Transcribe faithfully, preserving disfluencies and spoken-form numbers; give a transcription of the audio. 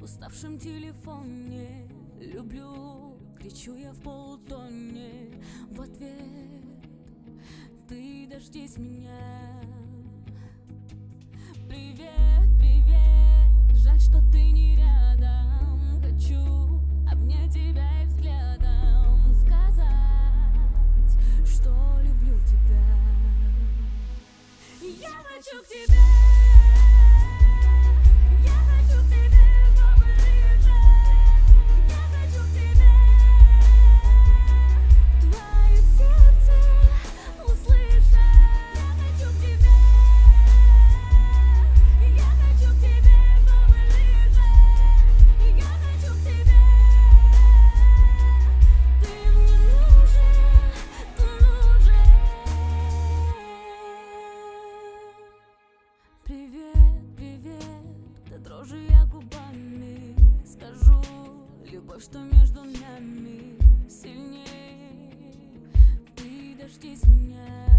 уставшем телефоне. Люблю, кричу я в полутоне. В ответ ты дождись меня. Привет, привет, жаль, что ты не рядом. Хочу обнять тебя и взглядом сказать, что люблю тебя. Я хочу к тебе. Привет, привет, да дрожу я губами. Скажу, любовь, что между нами сильней. Ты дождись меня.